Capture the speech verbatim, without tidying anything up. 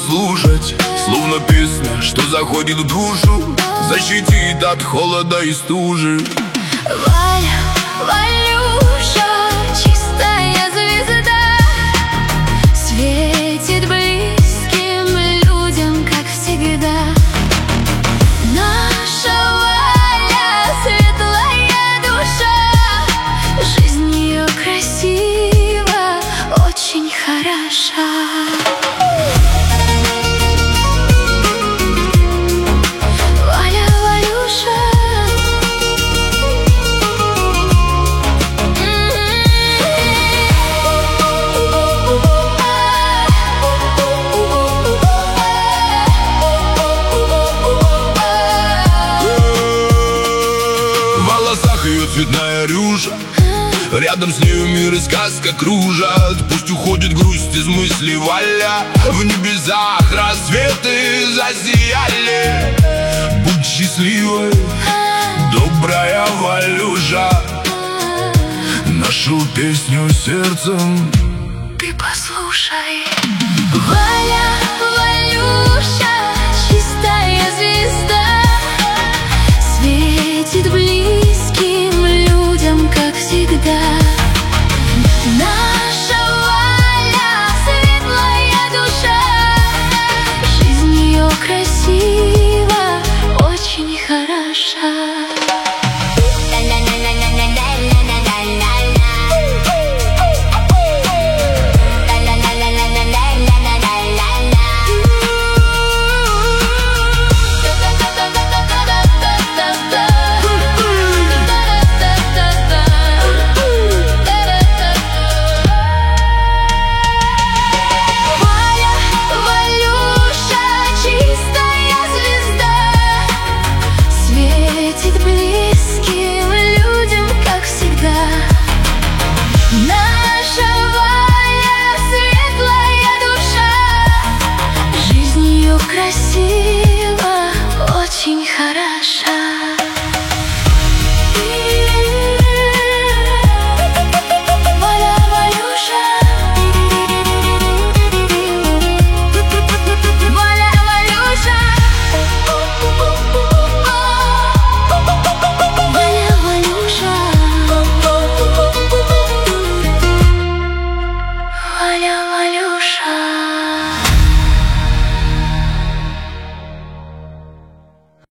послушать, словно песня, что заходит в душу, защитит от холода и стужи. Валя, Валюша, чистая звезда, светит близким людям, как всегда. Наша Валя, светлая душа, жизнь ее красива, очень хороша. Ее цветная рюша, рядом с нею мир и сказка кружат. Пусть уходит грусть из мыслей, Валя, в небесах рассветы засияли. Будь счастливой, добрая Валюша, нашу песню сердцем ты послушай. Валя, Валюша, чистая звезда, светит близким людям, как всегда. Наша Валя, светлая душа, жизнь ее красива, очень хороша. Близким людям, как всегда. Наша Валя, светлая душа, жизнь ее красива.